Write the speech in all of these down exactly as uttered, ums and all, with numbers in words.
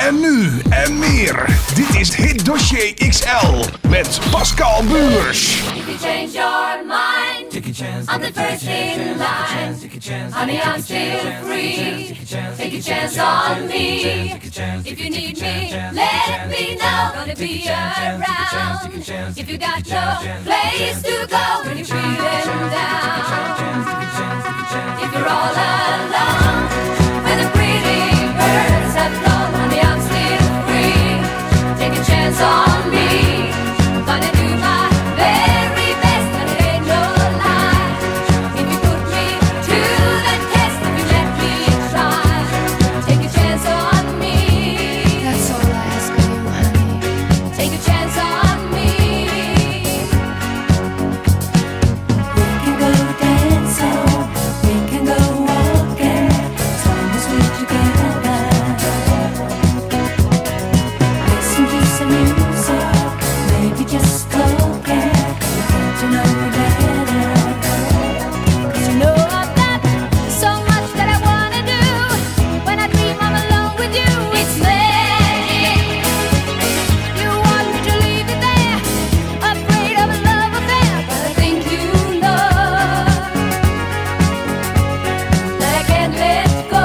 En nu en meer. Dit is Hit Dossier X L met Pascal Buurs. If you change your mind, take a chance. I'm the first in line. Honey, I'm still free. Take a chance on me. If you need me, let me know. Gonna be around. If you got no place to go when you're feeling down. If you're all alone, when the pretty birds have flown, honey, I'm still free. Take a chance on me. Gonna do my very best, and it ain't no lie. If you put me to the test, if you let me try, take a chance on me. That's all I ask of you, honey. Take a chance on me. We can go dancing, we can go walking, as long as we're together. Listen to some music, maybe just talking, we get to know you better. 'Cause you know I've got so much that I wanna do. When I dream I'm alone with you, it's magic. You want me to leave it there, afraid of a love affair, but I think you know that I can't let go.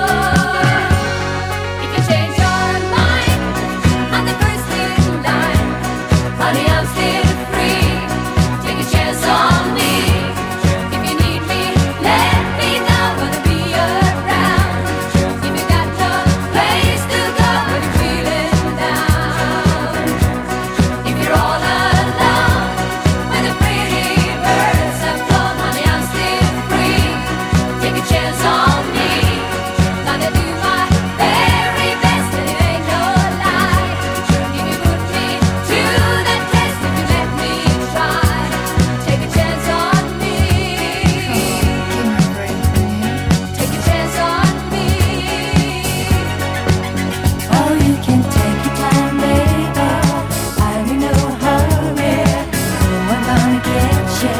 If you change your mind, I'm the first in line. Honey, I'm still free. Take a chance on me. If you need me, let me know. Gonna be around. If you got no place to go when you're feeling down. If you're all alone, when the pretty birds have flown, honey, I'm still free. Take a chance on me. Gonna do my very best, and it ain't no lie. If you put me to the test, if you let me try, take a chance on me. Give me a break, will you? Take a chance on me. Oh, you can take your time, baby, I'm in no hurry, oh, I'm gonna get you.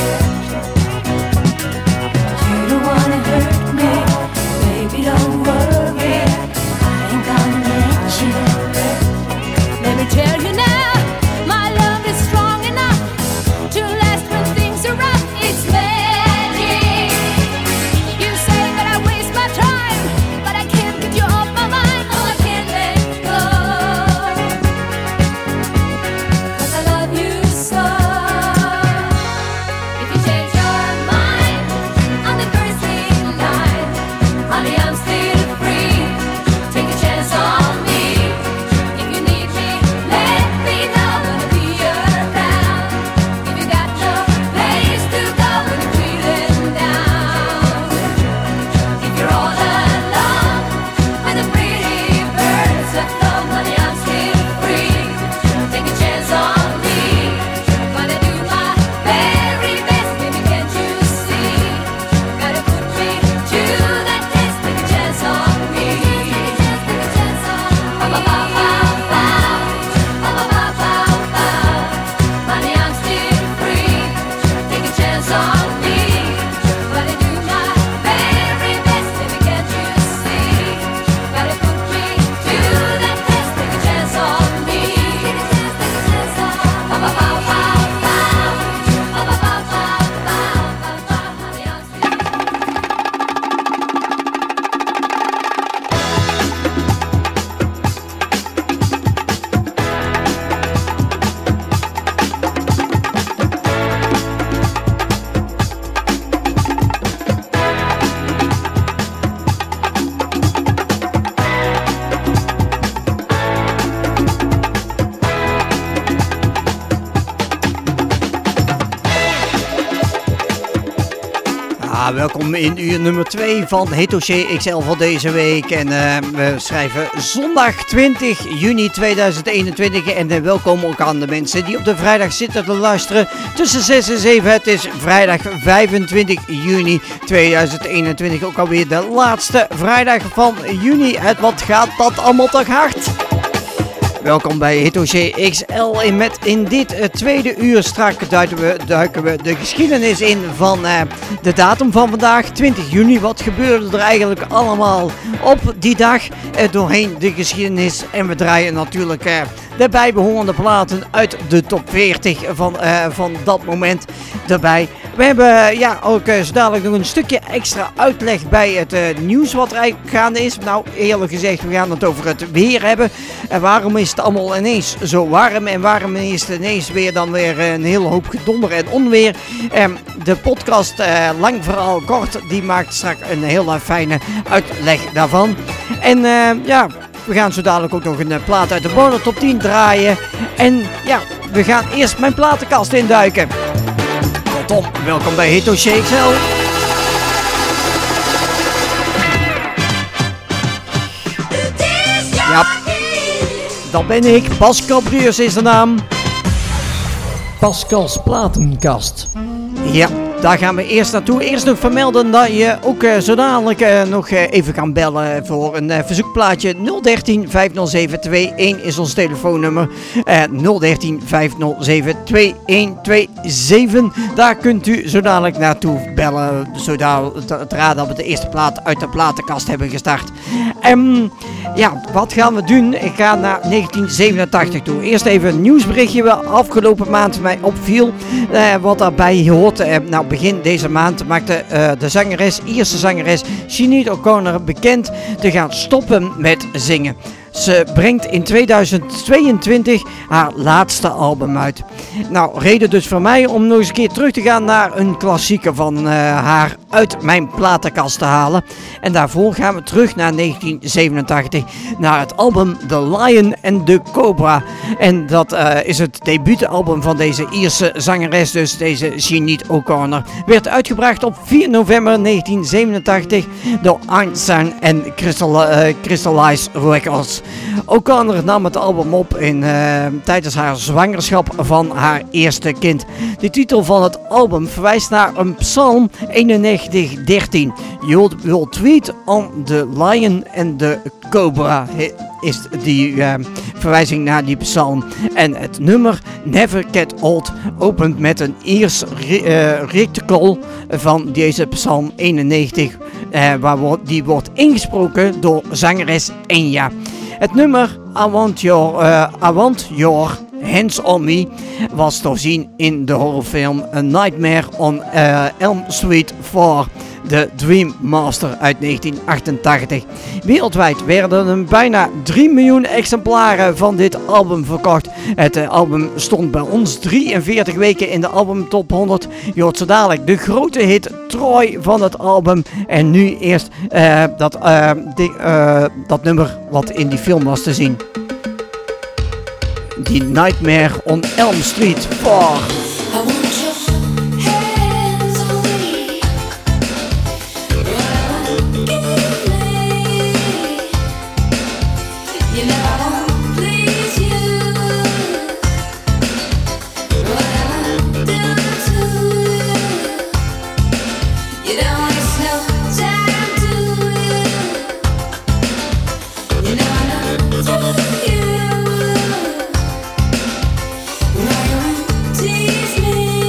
You don't wanna hurt me, baby, don't worry, I ain't gonna let you. Let me tell you now, my love is strong enough to last when things are rough. It's magic. You say that I waste my time, but I can't get you off my mind. Oh, I can't let go, 'cause I love you so. If you change your mind, I'm the first in line. Honey, I'm still free. Take a chance on me. If you need me, let me know. Gonna be around. If you got no place to go when you're feeling down. If you're all alone, when the pretty birds have flown, honey, I'm still free. Take a chance on me. Gonna do my very best, baby, can't you see? Gotta put me to the test. Take a chance on me. Take a chance on me. Ba ba ba ba. Ba ba ba ba ba. Honey, I'm still free. Take a chance on me. Gonna do my very best, baby, can't you see? Gotta put me to the test. Take a chance on me. Take a chance, take a chance on me. Ba ba ba ba ba. Ba ba ba ba ba. Ba ba. Honey, I'm still Ja, welkom in uur nummer twee van Hit Dossier X L van deze week. En uh, we schrijven zondag twintig juni tweeduizend eenentwintig. En uh, welkom ook aan de mensen die op de vrijdag zitten te luisteren tussen zes en zeven. Het is vrijdag vijfentwintig juni tweeduizend eenentwintig. Ook alweer de laatste vrijdag van juni. Het, wat gaat dat allemaal toch hard? Welkom bij Hitdossier X L. En met in dit uh, tweede uur strak duiken we, duiken we de geschiedenis in van uh, de datum van vandaag, twintig juni. Wat gebeurde er eigenlijk allemaal op die dag uh, doorheen de geschiedenis? En we draaien natuurlijk uh, de bijbehorende platen uit de top veertig van, uh, van dat moment erbij. We hebben uh, ja, ook uh, zo dadelijk nog een stukje extra uitleg bij het uh, nieuws wat er eigenlijk gaande is. Nou, eerlijk gezegd, we gaan het over het weer hebben. En waarom is het allemaal ineens zo warm? En waarom is het ineens weer dan weer een hele hoop gedonder en onweer? Um, de podcast uh, Lang Verhaal Kort, die maakt straks een hele fijne uitleg daarvan. En uh, ja, we gaan zo dadelijk ook nog een uh, plaat uit de Border Top tien draaien. En ja, we gaan eerst mijn platenkast induiken. Kortom, welkom bij Hitdossier X L. Ja, dat ben ik. Pascal Bruurs is de naam. Pascal's platenkast. Ja, daar gaan we eerst naartoe. Eerst nog vermelden dat je ook uh, zo dadelijk uh, nog uh, even kan bellen voor een uh, verzoekplaatje. nul een drie vijf nul zeven twee een is ons telefoonnummer. Uh, nul een drie vijf nul zeven twee een twee zeven. Daar kunt u zo dadelijk naartoe bellen. Zodra dat we de eerste plaat uit de platenkast hebben gestart. Um, ja, wat gaan we doen? Ik ga naar negentien zevenentachtig toe. Eerst even een nieuwsberichtje wat afgelopen maand mij opviel. Uh, wat daarbij hoort. Uh, nou, begin deze maand maakte uh, de zangeres, Ierse zangeres Sinead O'Connor bekend te gaan stoppen met zingen. Ze brengt in tweeduizend tweeëntwintig haar laatste album uit. Nou, reden dus voor mij om nog eens een keer terug te gaan naar een klassieker van uh, haar uit mijn platenkast te halen. En daarvoor gaan we terug naar negentien zevenentachtig, naar het album The Lion and the Cobra. En dat uh, is het debuutalbum van deze Ierse zangeres, dus deze Sinead O'Connor. Werd uitgebracht op vier november negentien zevenentachtig door Einstein en Crystal, uh, Crystallize Records. O'Connor nam het album op in, uh, tijdens haar zwangerschap van haar eerste kind. De titel van het album verwijst naar een psalm eenennegentig dertien. You will tweet on the lion and the cobra is die uh, verwijzing naar die psalm. En het nummer Never Get Old opent met een Iers uh, reticule van deze psalm eenennegentig. Uh, waar wordt, die wordt ingesproken door zangeres Enya. Het nummer I Want Your, uh, I Want Your Hands On Me was te zien in de horrorfilm A Nightmare on uh, Elm Street vier, The Dream Master uit negentien achtentachtig. Wereldwijd werden er bijna drie miljoen exemplaren van dit album verkocht. Het uh, album stond bij ons drieënveertig weken in de albumtop honderd. Je hoort zo dadelijk de grote hit Troy van het album. En nu eerst uh, dat, uh, die, uh, dat nummer wat in die film was te zien. Die Nightmare on Elm Street vier. Tease me.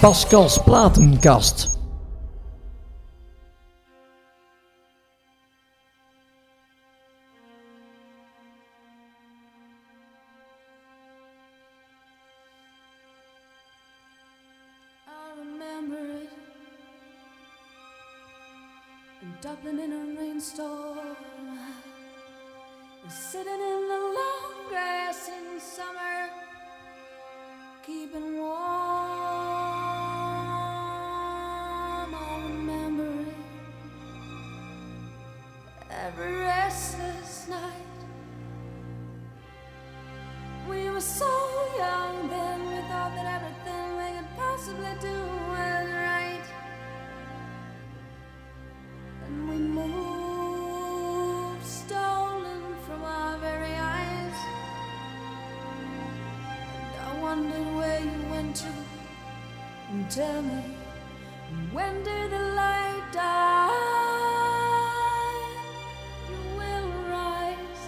Pascal's Platenkast. I remember it in Dublin in a rainstorm, sitting in the long grass in summer, keeping warm. I remember it every restless night. We were so young then, we thought that everything we could possibly do was right. And we moved, stolen from our very eyes. And I wondered where you went to. And tell me, when did the light die? You will rise,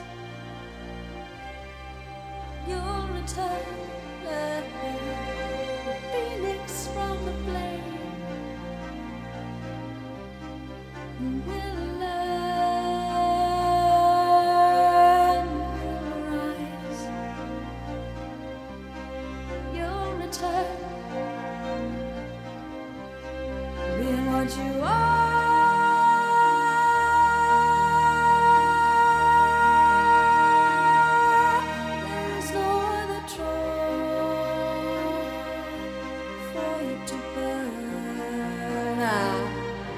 you'll return, the phoenix from the flame. You will learn, you'll rise, you'll return, being what you are. There is no other troll for you to burn out.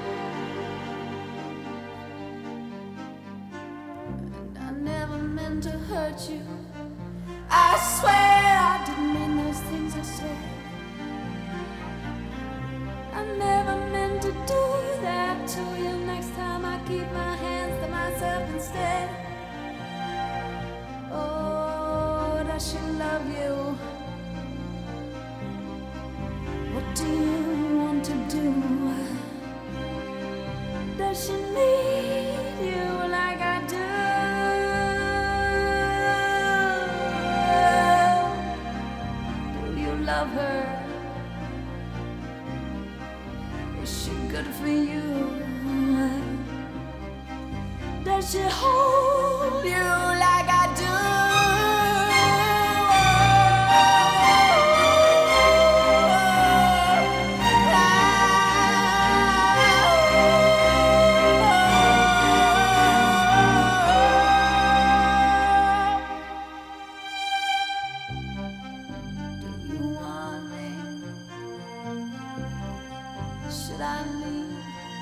And I never meant to hurt you. I swear I didn't mean those things I said. I never meant to do that to you. Next time I keep my hands to myself instead. Oh, does she love you? What do you want to do? Does she need you like I do? Do you love her? Is she good for you? Does she hold you like I do? Do you want me? Should I leave?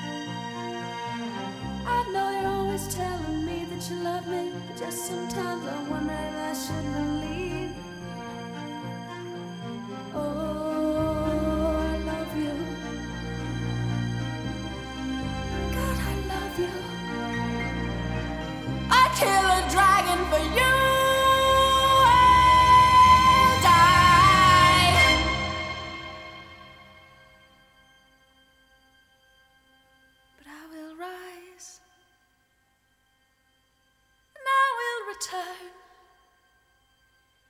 I know you're always telling me that you love me, but just sometimes I wonder if I should believe. Oh, I love you. God, I love you. I'd kill a dragon for you. And die. But I will rise, and I will return,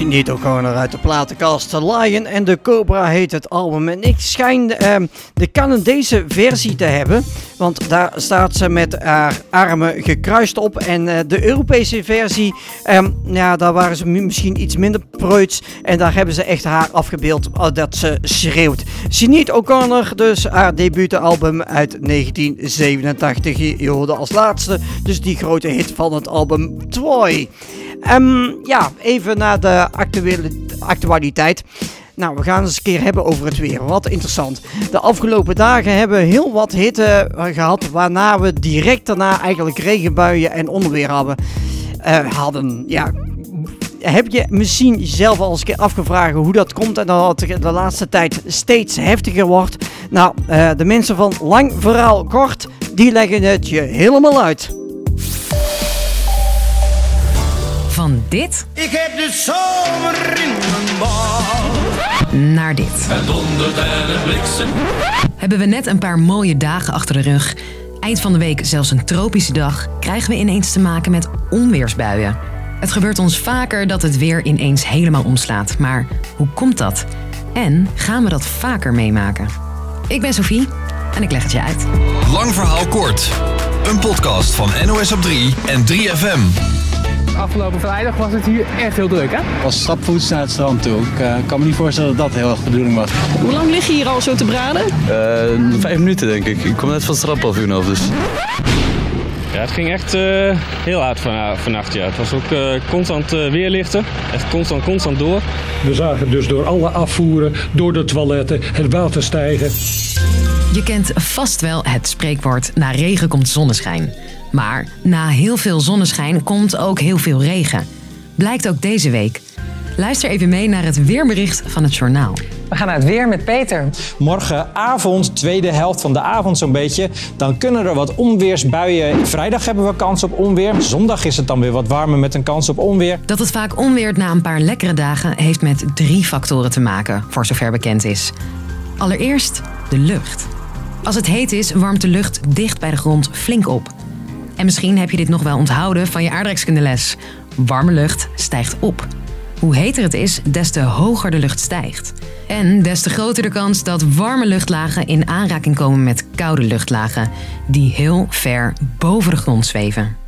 Sinead O'Connor uit de platenkast. Lion and the Cobra heet het album. En ik schijn uh, de Canadese versie te hebben. Want daar staat ze met haar armen gekruist op. En uh, de Europese versie, um, ja, daar waren ze misschien iets minder preuts. En daar hebben ze echt haar afgebeeld uh, dat ze schreeuwt. Sinead O'Connor, dus haar debuutalbum uit negentien zevenentachtig. Je hoorde als laatste dus die grote hit van het album Toy. Um, ja, even naar de actuele, actualiteit. Nou, we gaan eens een keer hebben over het weer. Wat interessant. De afgelopen dagen hebben we heel wat hitte gehad, waarna we direct daarna eigenlijk regenbuien en onweer hadden. Uh, hadden. Ja, heb je misschien jezelf al eens een keer afgevraagd hoe dat komt en dat het de laatste tijd steeds heftiger wordt? Nou, uh, de mensen van Lang Verhaal Kort, die leggen het je helemaal uit. Van dit Ik heb de zomer in mijn bal. naar dit. Het dondert en het bliksem. Hebben we net een paar mooie dagen achter de rug. Eind van de week zelfs een tropische dag. Krijgen we ineens te maken met onweersbuien. Het gebeurt ons vaker dat het weer ineens helemaal omslaat. Maar hoe komt dat? En gaan we dat vaker meemaken? Ik ben Sophie en ik leg het je uit. Lang Verhaal Kort. Een podcast van N O S op drie en drie F M. Afgelopen vrijdag was het hier echt heel druk, hè? Ik was stapvoets naar het strand toe. Ik uh, kan me niet voorstellen dat dat heel erg de bedoeling was. Hoe lang lig je hier al zo te braden? Uh, vijf minuten denk ik. Ik kom net van het strand af af, dus... Ja, het ging echt uh, heel hard van, vannacht. Ja. Het was ook uh, constant uh, weerlichten. Echt constant, constant door. We zagen dus door alle afvoeren, door de toiletten, het water stijgen. Je kent vast wel het spreekwoord: na regen komt zonneschijn. Maar na heel veel zonneschijn komt ook heel veel regen. Blijkt ook deze week. Luister even mee naar het weerbericht van het journaal. We gaan naar het weer met Peter. Morgenavond, tweede helft van de avond zo'n beetje, dan kunnen er wat onweersbuien. Vrijdag hebben we kans op onweer. Zondag is het dan weer wat warmer met een kans op onweer. Dat het vaak onweert na een paar lekkere dagen heeft met drie factoren te maken, voor zover bekend is. Allereerst de lucht. Als het heet is, warmt de lucht dicht bij de grond flink op. En misschien heb je dit nog wel onthouden van je aardrijkskundeles. Warme lucht stijgt op. Hoe heter het is, des te hoger de lucht stijgt. En des te groter de kans dat warme luchtlagen in aanraking komen met koude luchtlagen, die heel ver boven de grond zweven.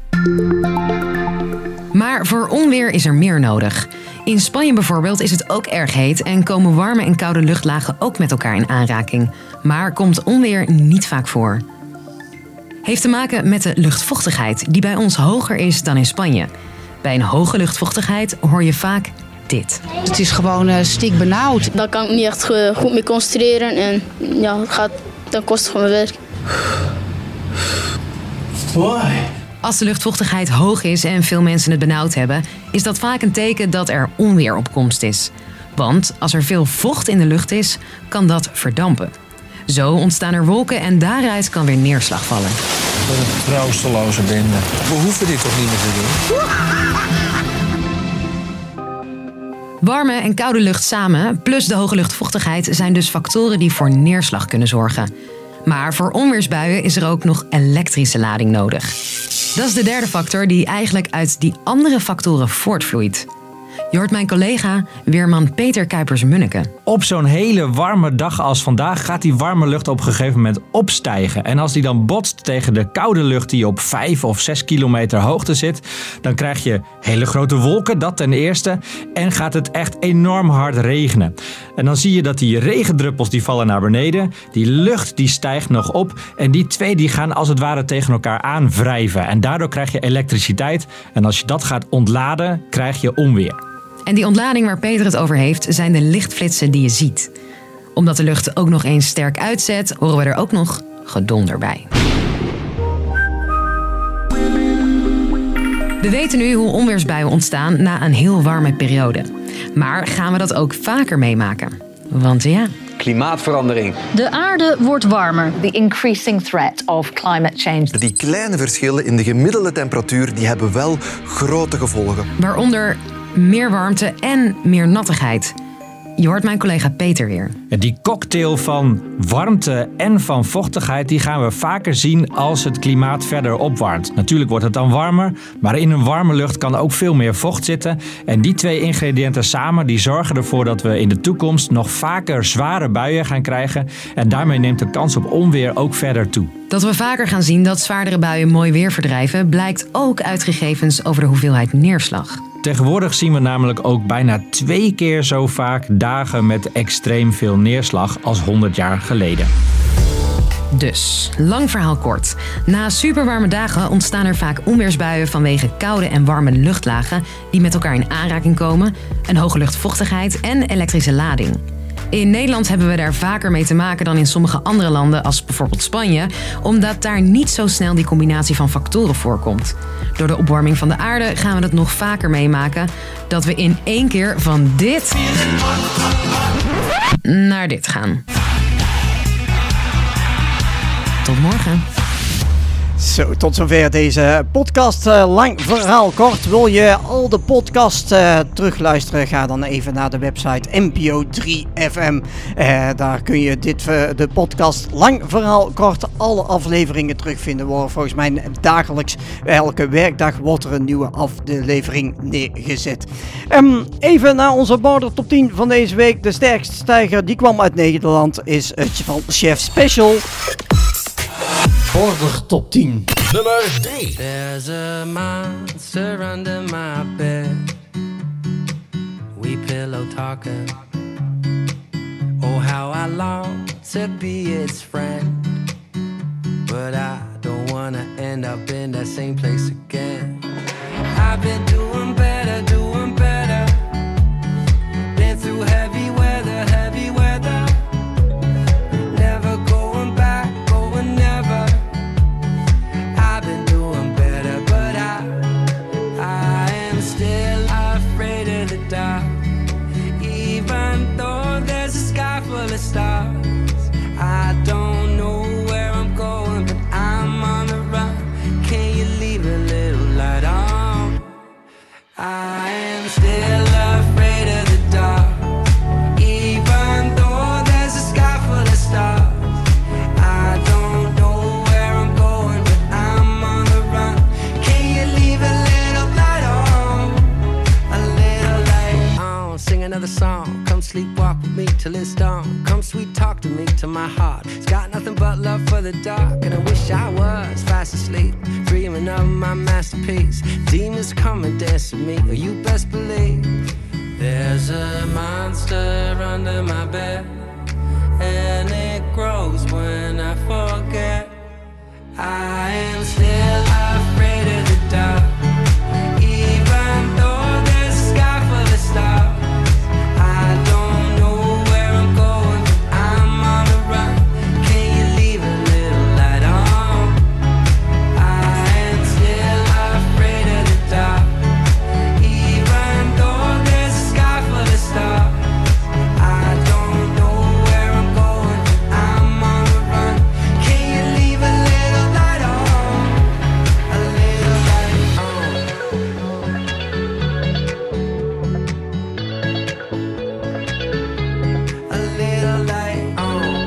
Maar voor onweer is er meer nodig. In Spanje bijvoorbeeld is het ook erg heet en komen warme en koude luchtlagen ook met elkaar in aanraking. Maar komt onweer niet vaak voor. Heeft te maken met de luchtvochtigheid, die bij ons hoger is dan in Spanje. Bij een hoge luchtvochtigheid hoor je vaak dit. Het is gewoon uh, stikbenauwd. Daar kan ik me niet echt uh, goed mee concentreren en ja, het gaat, dan kost het gewoon mijn werk. Why? Als de luchtvochtigheid hoog is en veel mensen het benauwd hebben, is dat vaak een teken dat er onweer op komst is. Want als er veel vocht in de lucht is, kan dat verdampen. Zo ontstaan er wolken en daaruit kan weer neerslag vallen. Wat een troosteloze bende. We hoeven dit toch niet meer te doen? Warme en koude lucht samen, plus de hoge luchtvochtigheid, zijn dus factoren die voor neerslag kunnen zorgen. Maar voor onweersbuien is er ook nog elektrische lading nodig. Dat is de derde factor die eigenlijk uit die andere factoren voortvloeit. Je hoort mijn collega, weerman Peter Kuipers-Munneke. Op zo'n hele warme dag als vandaag gaat die warme lucht op een gegeven moment opstijgen. En als die dan botst tegen de koude lucht die op vijf of zes kilometer hoogte zit, dan krijg je hele grote wolken, dat ten eerste. En gaat het echt enorm hard regenen. En dan zie je dat die regendruppels die vallen naar beneden. Die lucht die stijgt nog op. En die twee die gaan als het ware tegen elkaar aan wrijven. En daardoor krijg je elektriciteit. En als je dat gaat ontladen, krijg je onweer. En die ontlading waar Peter het over heeft, zijn de lichtflitsen die je ziet. Omdat de lucht ook nog eens sterk uitzet, horen we er ook nog gedonder bij. We weten nu hoe onweersbuien ontstaan na een heel warme periode. Maar gaan we dat ook vaker meemaken? Want ja... Klimaatverandering. De aarde wordt warmer. The increasing threat of climate change. Die kleine verschillen in de gemiddelde temperatuur die hebben wel grote gevolgen. Waaronder meer warmte en meer nattigheid. Je hoort mijn collega Peter weer. Die cocktail van warmte en van vochtigheid die gaan we vaker zien als het klimaat verder opwarmt. Natuurlijk wordt het dan warmer, maar in een warme lucht kan ook veel meer vocht zitten. En die twee ingrediënten samen die zorgen ervoor dat we in de toekomst nog vaker zware buien gaan krijgen. En daarmee neemt de kans op onweer ook verder toe. Dat we vaker gaan zien dat zwaardere buien mooi weer verdrijven, blijkt ook uit gegevens over de hoeveelheid neerslag. Tegenwoordig zien we namelijk ook bijna twee keer zo vaak dagen met extreem veel neerslag als honderd jaar geleden. Dus, lang verhaal kort. Na superwarme dagen ontstaan er vaak onweersbuien vanwege koude en warme luchtlagen die met elkaar in aanraking komen, een hoge luchtvochtigheid en elektrische lading. In Nederland hebben we daar vaker mee te maken dan in sommige andere landen, als bijvoorbeeld Spanje, omdat daar niet zo snel die combinatie van factoren voorkomt. Door de opwarming van de aarde gaan we het nog vaker meemaken dat we in één keer van dit naar dit gaan. Tot morgen. Zo, tot zover deze podcast. Uh, lang verhaal kort. Wil je al de podcast uh, terugluisteren? Ga dan even naar de website N P O drie F M. Uh, daar kun je dit, uh, de podcast Lang verhaal kort, alle afleveringen terugvinden. Worden volgens mij dagelijks, elke werkdag wordt er een nieuwe aflevering neergezet. Um, even naar onze border top tien van deze week. De sterkste stijger, die kwam uit Nederland, is het van Chef Special. Border top tien. Nummer drie. There's a monster under my bed. We pillow talking. Oh, how I long to be its friend. But I don't wanna end up in that same place again. I've been doing better, doing better. Been through heavy weather, heavy weather. Never going back, going never. I've been doing better, but I, I am still afraid of the dark. Even though there's a sky full of stars, I don't know where I'm going, but I'm on the run. Can you leave a little light on? I am still afraid of the dark. Even though there's a sky full of stars, I don't know where I'm going, but I'm on the run. Can you leave a little light on? A little light on. Sing another song. Come sleepwalk with me till it's dawn. Come sweet talk to me till my heart. It's got nothing but love for the dark. And I wish I was fast asleep, dreaming of my masterpiece. Demons come and dance with me, or you best believe. There's a monster under my bed, and it grows when I forget. I am still afraid of the dark. Even though there's a sky full of stars, I don't know where I'm going, but I'm on the run. Can you leave a little light on? I am still afraid of the dark. Even though there's a sky full of stars, I don't know where I'm going, but I'm on the run. Can you leave a little light on? A little light on. A little light on.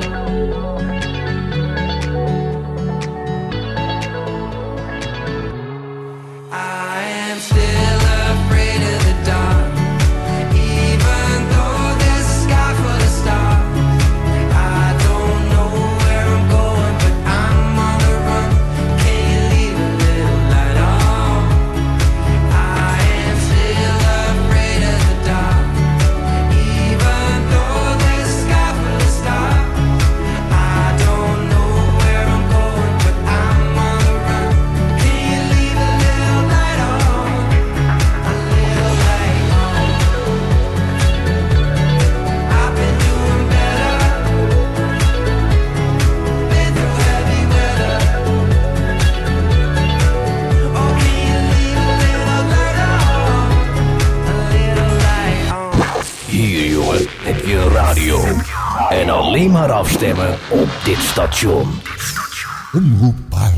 I am still afraid of the dark. Even though there's a sky full of stars, I don't know where I'm going, but I'm on the run. Can you leave a little light on? I am still afraid of the dark. Even though there's a sky full of stars, I don't know where I'm going, but I'm on the run. Can you leave a little light on? A little light on. I've been doing better. Been through heavy weather. Oh, can you leave a little light on? A little light on. Hier, jongen, heb je radio. En alleen maar afstemmen op dit station. Omroep Baarle.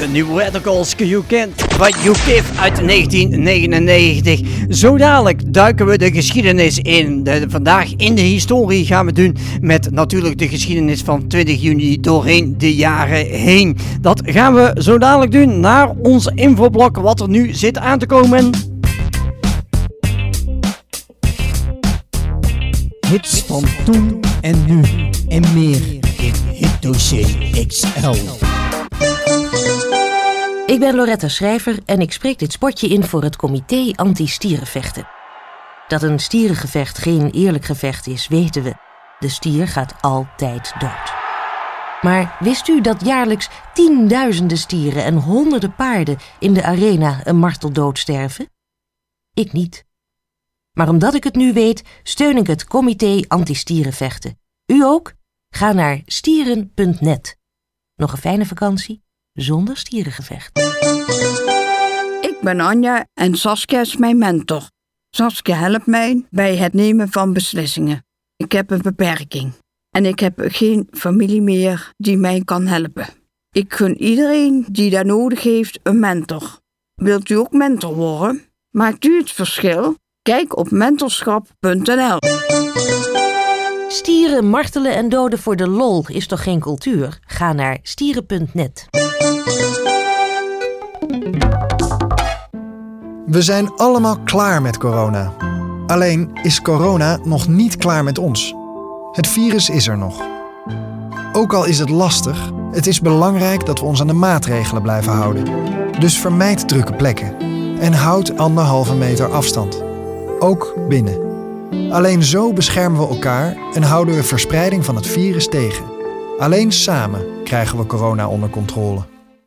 New Radicals, You Can't What You Give uit negentien negenennegentig. Zo dadelijk duiken we de geschiedenis in. De, vandaag in de historie gaan we doen met natuurlijk de geschiedenis van twintig juni doorheen de jaren heen. Dat gaan we zo dadelijk doen naar ons infoblok wat er nu zit aan te komen. Hits van toen en nu en meer in Hitdossier X L. Ik ben Loretta Schrijver en ik spreek dit spotje in voor het comité anti-stierenvechten. Dat een stierengevecht geen eerlijk gevecht is, weten we. De stier gaat altijd dood. Maar wist u dat jaarlijks tienduizenden stieren en honderden paarden in de arena een marteldood sterven? Ik niet. Maar omdat ik het nu weet, steun ik het comité anti-stierenvechten. U ook? Ga naar stieren punt net. Nog een fijne vakantie zonder stierengevecht. Ik ben Anja en Saskia is mijn mentor. Saskia helpt mij bij het nemen van beslissingen. Ik heb een beperking en ik heb geen familie meer die mij kan helpen. Ik gun iedereen die daar nodig heeft een mentor. Wilt u ook mentor worden? Maakt u het verschil? Kijk op mentorschap punt n l. Stieren, martelen en doden voor de lol is toch geen cultuur? Ga naar stieren punt net. We zijn allemaal klaar met corona. Alleen is corona nog niet klaar met ons. Het virus is er nog. Ook al is het lastig, het is belangrijk dat we ons aan de maatregelen blijven houden. Dus vermijd drukke plekken en houd anderhalve meter afstand. Ook binnen. Alleen zo beschermen we elkaar en houden we verspreiding van het virus tegen. Alleen samen krijgen we corona onder controle.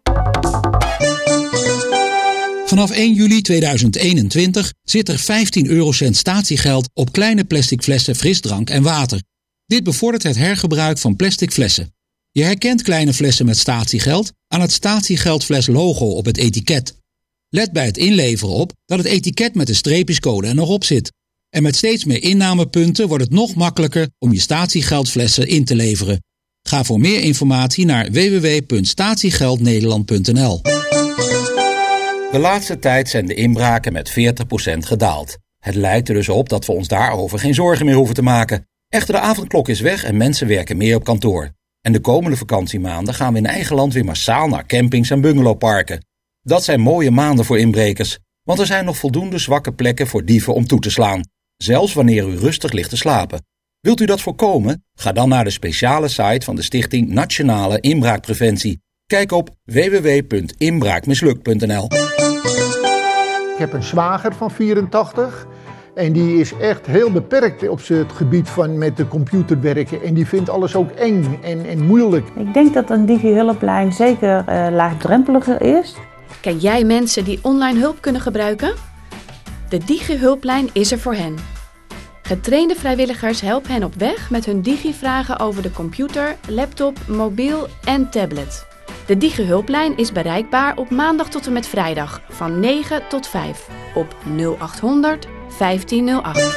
Vanaf één juli tweeduizend eenentwintig zit er vijftien eurocent statiegeld op kleine plastic flessen frisdrank en water. Dit bevordert het hergebruik van plastic flessen. Je herkent kleine flessen met statiegeld aan het statiegeldfles logo op het etiket. Let bij het inleveren op dat het etiket met de streepjescode er nog op zit. En met steeds meer innamepunten wordt het nog makkelijker om je statiegeldflessen in te leveren. Ga voor meer informatie naar w w w punt statiegeldnederland punt n l. De laatste tijd zijn de inbraken met veertig procent gedaald. Het lijkt er dus op dat we ons daarover geen zorgen meer hoeven te maken. Echter, de avondklok is weg en mensen werken meer op kantoor. En de komende vakantiemaanden gaan we in eigen land weer massaal naar campings en bungalowparken. Dat zijn mooie maanden voor inbrekers, want er zijn nog voldoende zwakke plekken voor dieven om toe te slaan. Zelfs wanneer u rustig ligt te slapen. Wilt u dat voorkomen? Ga dan naar de speciale site van de Stichting Nationale Inbraakpreventie. Kijk op w w w punt inbraakmislukt punt n l. Ik heb een zwager van vierentachtig en die is echt heel beperkt op het gebied van met de computer werken. En die vindt alles ook eng en, en moeilijk. Ik denk dat een digi-hulplijn zeker uh, laagdrempeliger is. Ken jij mensen die online hulp kunnen gebruiken? De Digi-hulplijn is er voor hen. Getrainde vrijwilligers helpen hen op weg met hun digi-vragen over de computer, laptop, mobiel en tablet. De Digi-hulplijn is bereikbaar op maandag tot en met vrijdag van negen tot vijf op nul achthonderd vijftien nul acht.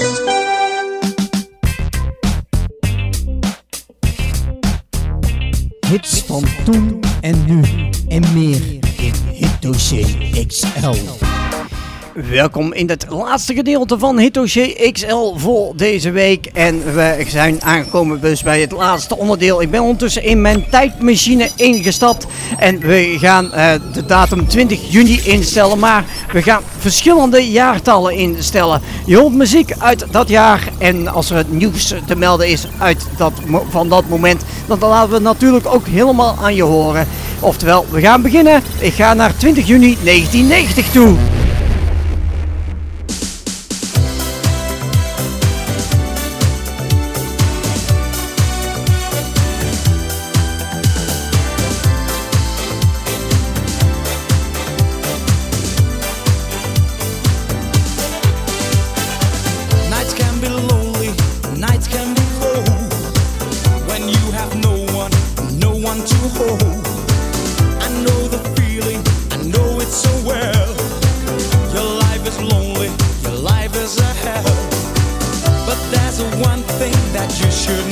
Hits van toen en nu en meer in Hitdossier X L. Welkom in het laatste gedeelte van Hitdossier X L voor deze week. En we zijn aangekomen dus bij het laatste onderdeel. Ik ben ondertussen in mijn tijdmachine ingestapt. En we gaan uh, de datum twintig juni instellen. Maar we gaan verschillende jaartallen instellen. Je hoort muziek uit dat jaar. En als er nieuws te melden is uit dat, van dat moment, dan laten we het natuurlijk ook helemaal aan je horen. Oftewel, we gaan beginnen. Ik ga naar twintig juni negentien negentig toe.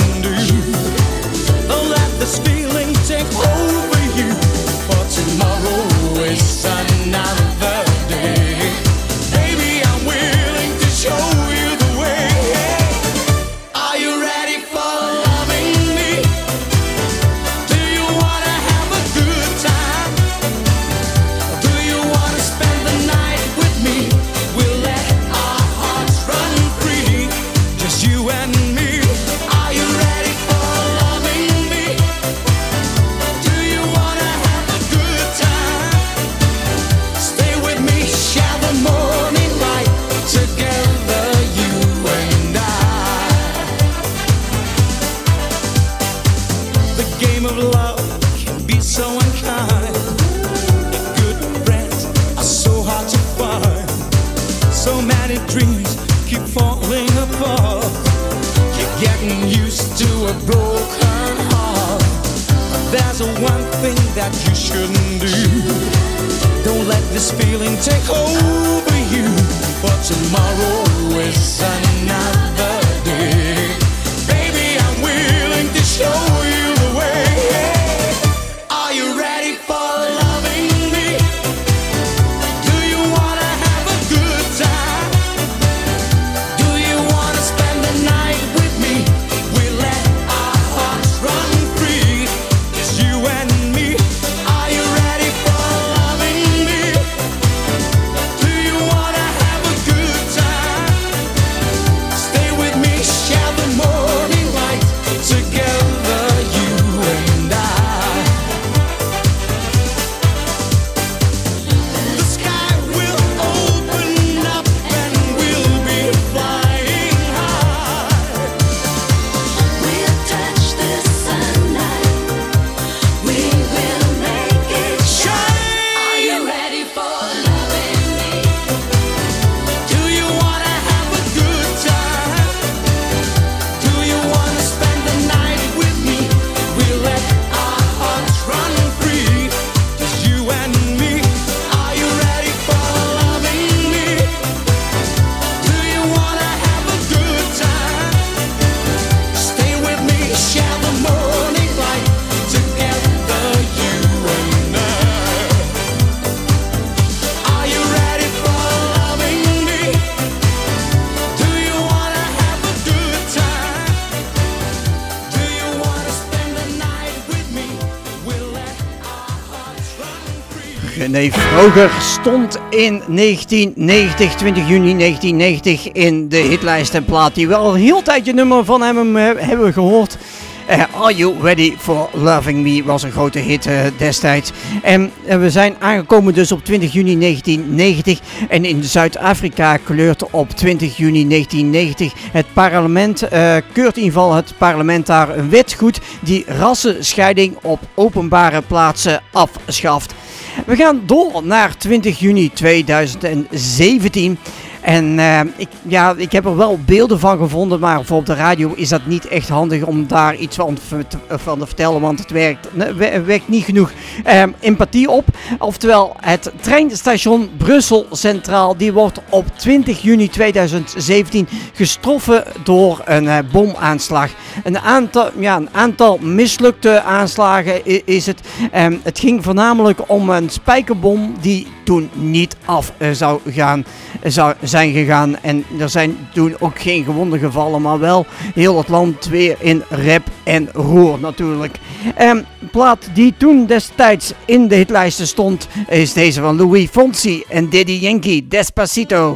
Tomorrow getting used to a broken heart. There's a one thing that you shouldn't do. Don't let this feeling take over you. For tomorrow is another day. Baby, I'm willing to show you the way. Are you ready for loving me? Do you wanna have a good time? Do you wanna spend the night with me? We let our hearts run free. It's you and me. Are you ready for loving me? Do you wanna have a good time? Stay with me, share the morning light together, you and I. The sky will open up and we'll be flying high. We'll touch the sunlight. We will make it shine. Are you ready for loving me? Do you wanna have a good time? Do you wanna spend the night with me? We'll let our hearts run free. Just you and me. Are you ready for loving me? Do you wanna have a good time? Stay with me, share the morning light together, you and I. Are you ready for loving me? Do you wanna have a good time? Do you wanna spend the night with me? We'll let our hearts run free. René Vroger stond in negentien negentig, twintig juni negentien negentig in de hitlijst. Een plaat die we al een heel tijdje nummer van hem eh, hebben gehoord. Eh, Are You Ready for Loving Me was een grote hit eh, destijds. En eh, we zijn aangekomen dus op twintig juni negentien negentig. En in Zuid-Afrika kleurt op twintig juni negentien negentig het parlement, eh, keurt in ieder geval het parlement daar een wet goed die rassenscheiding op openbare plaatsen afschaft. We gaan door naar twintig juni tweeduizend zeventien. En uh, ik, ja, ik heb er wel beelden van gevonden, maar voor op de radio is dat niet echt handig om daar iets van te, van te vertellen, want het werkt, het werkt niet genoeg uh, empathie op. Oftewel, het treinstation Brussel Centraal, die wordt op twintig juni tweeduizend zeventien getroffen door een uh, bomaanslag. Een aantal, ja, een aantal mislukte aanslagen is, is het. Um, het ging voornamelijk om een spijkerbom die toen niet af uh, zou gaan, zou zijn gegaan. En er zijn toen ook geen gewonden gevallen, maar wel heel het land weer in rep en roer natuurlijk. Um, plaat die toen destijds in de hitlijsten stond is deze van Louis Fonsi en Daddy Yankee, Despacito.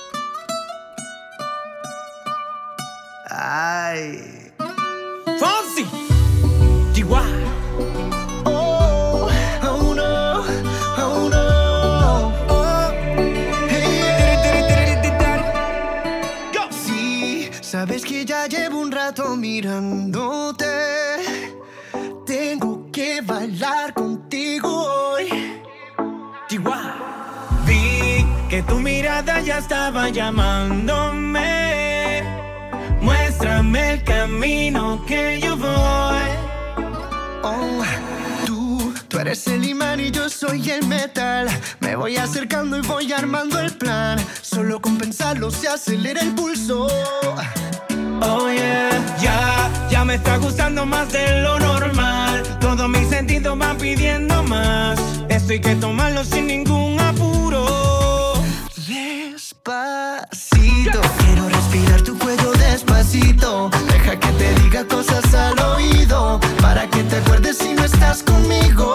Ay. Fonsi. Chihuahua. Oh, oh no, oh no. Oh, hey. Go. Sí, sabes que ya llevo un rato mirándote. Tengo que bailar contigo hoy. Chihuahua. Vi que tu mirada ya estaba llamándome. Muéstrame el camino que yo voy. Oh, tú, tú eres el imán y yo soy el metal. Me voy acercando y voy armando el plan. Solo con pensarlo se acelera el pulso. Oh yeah, ya, ya me está gustando más de lo normal. Todos mis sentidos van pidiendo más. Esto hay que tomarlo sin ningún apuro. Despacito, quiero respirar tu cuello despacito. Deja que te diga cosas al oído, para que te acuerdes si no estás conmigo.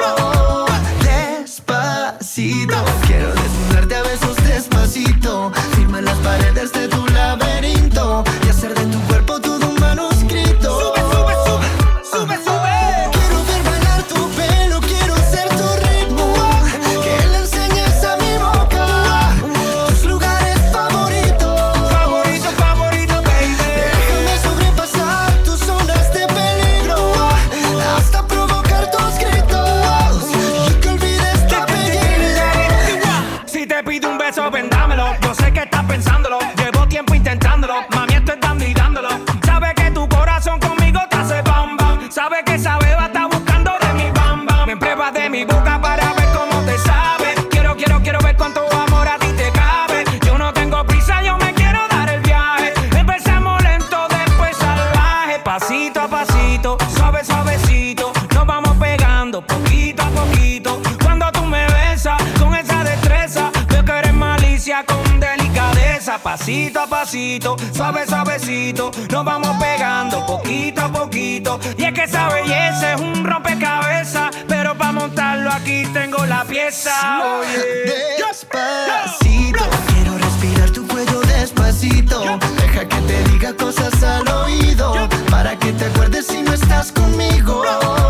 Despacito, quiero desnudarte a besos despacito. Firma las paredes de tu laberinto y hacer de tu cuerpo todo un manuscrito. Sube, sube, sube, sube, sube. Quiero ver bailar tu pelo, quiero ser tu ritmo. Que le enseñes a mi boca tus lugares favoritos. Favorito, favorito, baby. Déjame sobrepasar tus zonas de pasito a pasito, suave suavecito, nos vamos pegando poquito a poquito. Y es que esa belleza es un rompecabezas, pero para montarlo aquí tengo la pieza. Oye, despacito, quiero respirar tu cuello despacito. Deja que te diga cosas al oído, para que te acuerdes si no estás conmigo.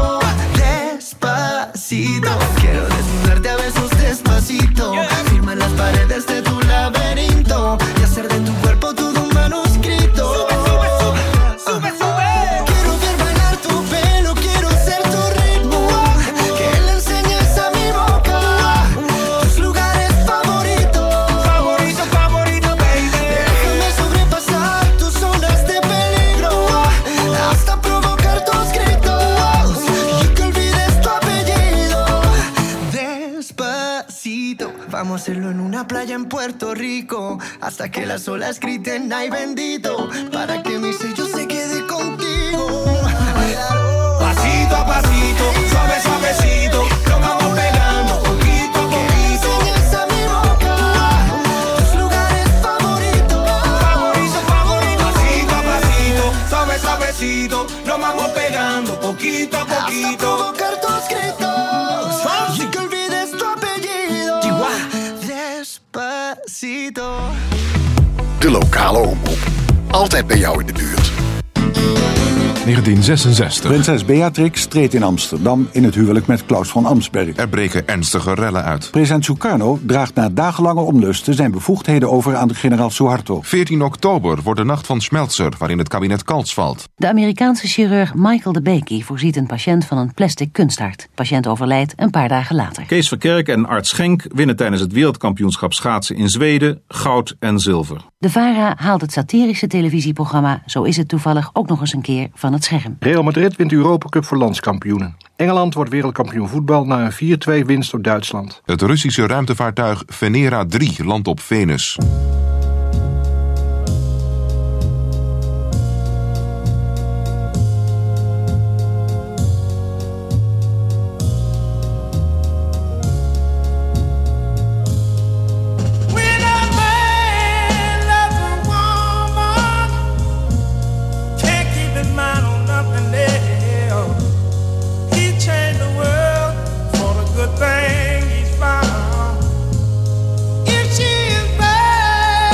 Despacito, quiero desnudarte a besos despacito. Firma las paredes de tu laberinto y hacer de tu cuerpo todo un manuscrito. Sube, sube, sube, sube, sube. Quiero ver bailar tu pelo, quiero ser tu ritmo. Que le enseñes a mi boca tus lugares favoritos. Favorito, favorito, baby. Déjame sobrepasar tus zonas de peligro hasta provocar tus gritos y que olvides tu apellido. Despacito, vamos a hacerlo en una playa en Puerto Rico hasta que las olas griten ay bendito, para que mi sello se quede contigo. Pasito a pasito, suave suavecito, nos vamos pegando poquito a poquito. Enseñas a mi boca tus lugares favoritos. Favorito, favorito. Pasito a pasito, suave suavecito, nos vamos pegando poquito a poquito. Hasta provocar tus gritos y que olvides tu apellido. Despacito. De lokale omroep. Altijd bij jou in de buurt. negentien zesenzestig. Prinses Beatrix treedt in Amsterdam in het huwelijk met Klaus van Amsberg. Er breken ernstige rellen uit. President Sukarno draagt na dagenlange onlusten zijn bevoegdheden over aan generaal Suharto. veertien oktober wordt de nacht van Schmelzer, waarin het kabinet Kals valt. De Amerikaanse chirurg Michael DeBakey voorziet een patiënt van een plastic kunsthart. De patiënt overlijdt een paar dagen later. Kees Verkerk en Art Schenk winnen tijdens het wereldkampioenschap schaatsen in Zweden goud en zilver. De VARA haalt het satirische televisieprogramma Zo is het toevallig ook nog eens een keer van het scherm. Real Madrid wint de Europa Cup voor landskampioenen. Engeland wordt wereldkampioen voetbal na een vier twee winst op Duitsland. Het Russische ruimtevaartuig Venera drie landt op Venus. Thing he's found. If she is bad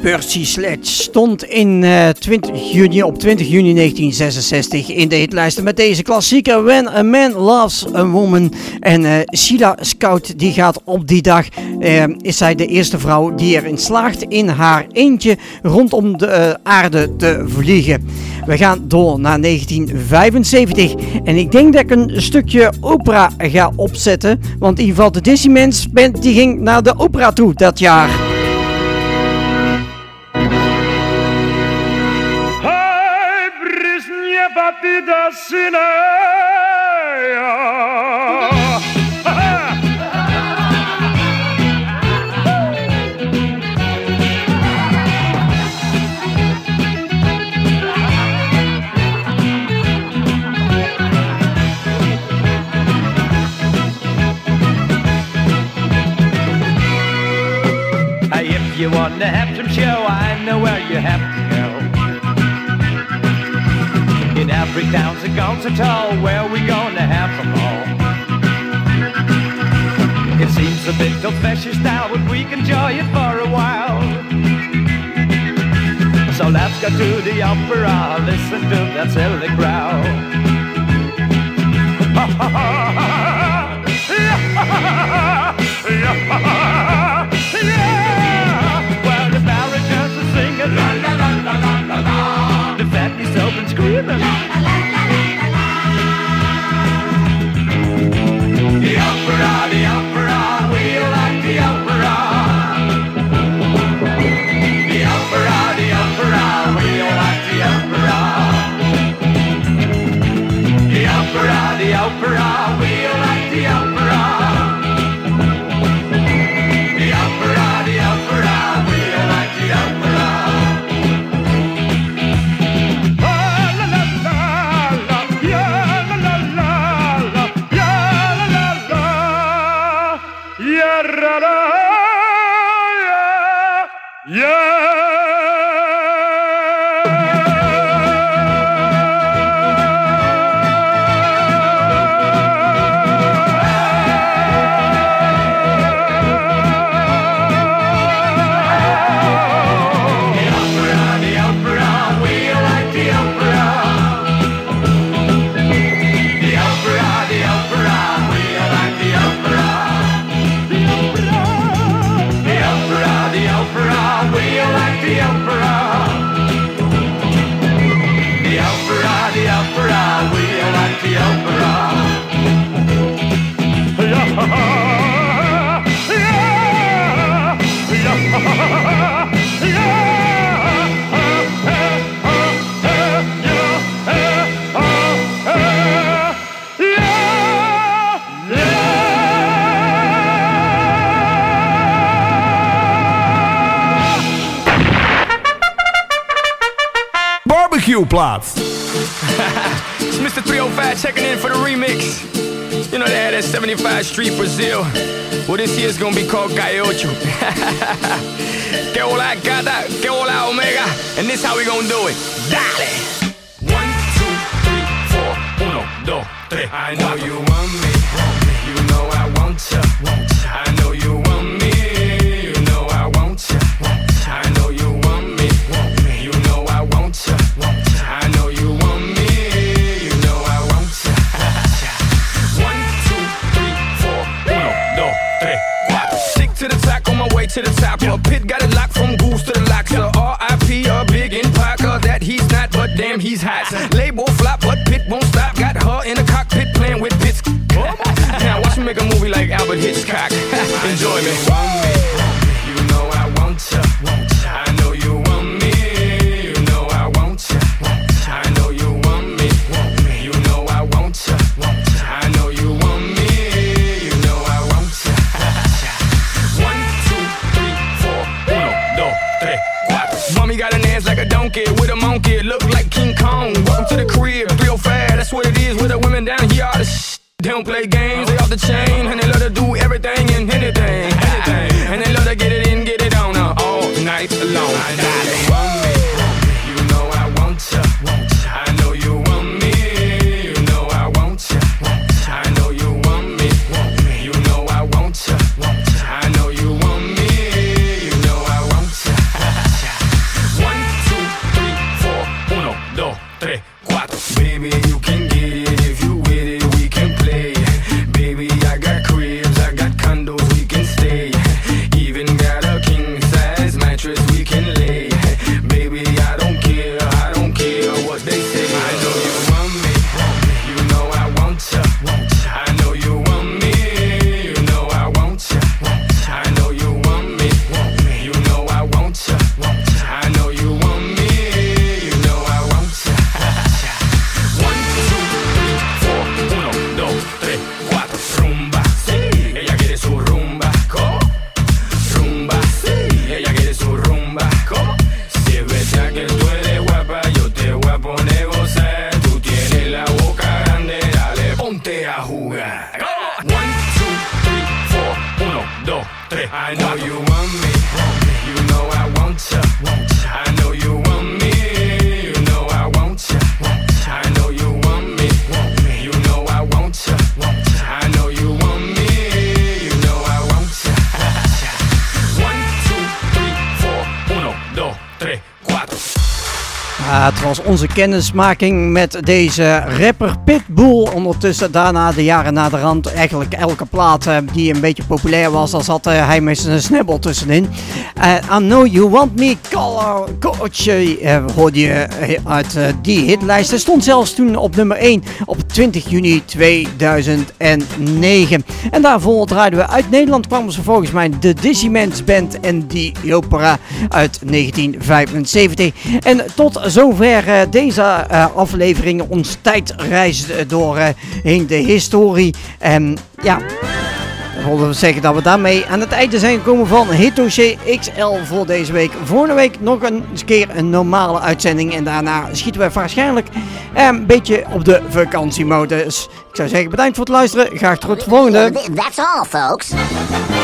Percy Sledge stond in uh, twintig juni, op twintig juni negentien zesenzestig in de hitlijsten met deze klassieker When a Man Loves a Woman. En uh, Sheila Scout die gaat op die dag, uh, is zij de eerste vrouw die erin slaagt in haar eentje rondom de uh, aarde te vliegen. We gaan door naar negentien vijfenzeventig en ik denk dat ik een stukje opera ga opzetten, want in ieder geval de Disneymans band die ging naar de opera toe dat jaar. If you want to have some show, I know where you have to go. In every town's a concert hall where we gonna have them all. It seems a bit old-fashioned style, but we can enjoy it for a while. So let's go to the opera, listen to that silly crowd. Well, the baritons are singing, la la la la la la la. The fatties open screaming, la la la la la la. The opera, the opera, we like the opera. The opera, the opera, we like the opera. The opera, the opera, we like the opera. The opera, the opera, we like the opera. La la la la la, yeah la la la la, yeah la la la, yeah la la, yeah yeah. Plaat. It's Mister three oh five checking in for the remix. You know they had that seventy-five Street Brazil. Well, this year's gonna be called Calle Ocho. Que hola gata, que hola omega. And this how we gonna do it. Dale! One, two, three, four. Uno, dos, tres. I know you want me. You know I want ya. I know you want me. You know I want ya. I know you want me. You know I want ya. I know you want me, you know I want ya. One, two, three, four, uno, dos, tres, cuatro. Stick to the top, on my way to the top. A pit got it locked from goose to the locks. R I P a big in Parker, that he's not, but damn he's hot. Label flop, but Pit won't stop. Got her in the cockpit playing with bits. Now watch me make a movie like Albert Hitchcock. Enjoy me. You know I want ya. I know you want me. You know I want ya. I know you want me. You know I want ya. I know you want me. You know I want ya. One, two, three, four. Uno, dos, tres, cuatro. Mommy got an ass like a donkey with a monkey. Look like King Kong. Welcome to the crib. three oh five, that's what it is with the women down here. All the sh- They don't play games, they off the chain. And they love to do everything and anything. anything. And they love to get it in, get it on uh, all night long. I know you want me. You know I want ya. I know you want me. You know I want ya. I know you want me. You know I want ya. I know you want me. You know I want ya. Ja, het was onze kennismaking met deze rapper Pitbull. Ondertussen daarna de jaren na de rand. Eigenlijk elke plaat uh, die een beetje populair was, dan zat uh, hij met zijn snabbel tussenin. Uh, I Know You Want Me, Coach, uh, hoorde je uh, uit uh, die hitlijst. Hij stond zelfs toen op nummer één op twintig juni tweeduizend negen. En daarvoor draaiden we uit Nederland, kwamen ze volgens mij de Dizzy-Mans Band en die opera uit negentien vijfenzeventig. En tot zover uh, deze uh, aflevering, ons tijdreis door uh, heen de historie. En ja, dan willen we zeggen dat we daarmee aan het einde zijn gekomen van Hitdossier X L voor deze week. Volgende week nog een keer een normale uitzending en daarna schieten we waarschijnlijk een beetje op de vakantiemodus. Ik zou zeggen bedankt voor het luisteren, graag tot de volgende. That's all, folks.